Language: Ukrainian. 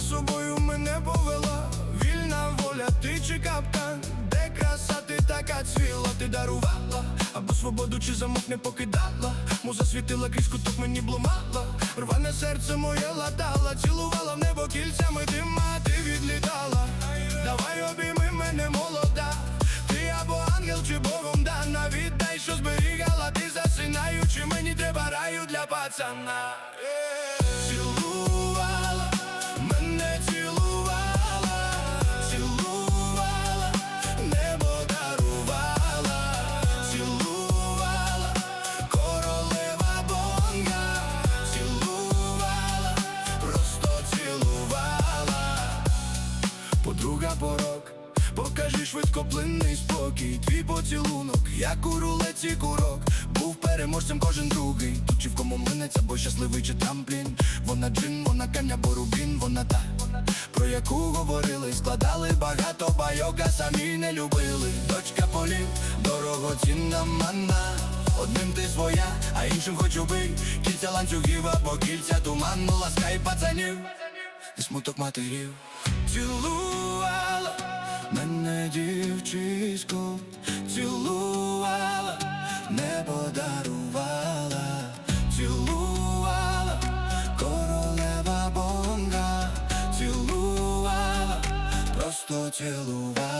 собою мене повела. Вільна воля, ти чи капкан? Де краса, ти така цвіла? Ти дарувала, або свободу, чи замок не покидала. Муза світила крізь куток, мені блумала. Рване серце моє латала, цілувала в небо кільцями дима, ти відлітала. Давай обійми мене, молода. Ти або ангел, чи Богом дана. Віддай, що зберігала, ти засинаючи. Мені треба раю для пацана. Цілувала, мене цілувала, цілувала, небо дарувала, цілувала, королева бонга, цілувала, просто цілувала. Подруга порок, покажи швидкоплинний спокій. Твій поцілунок, як у рулеці курок. Був переможцем кожен другий. Тут чи в кому минеться, бо щасливий, чи трамплін. Вона джин, вона камня, або рубін. Вона та, про яку говорили, складали багато байок, а самі не любили. Дочка полів, дорогоцінна манна. Одним ти своя, а іншим хоч убий. Кільця ланцюгів або кільця туманно. Ласкай пацанів і смуток матерів. Цілувала мене дівчисько, цілувала, небо дарувала, цілувала, королева бонга, цілувала, просто цілувала.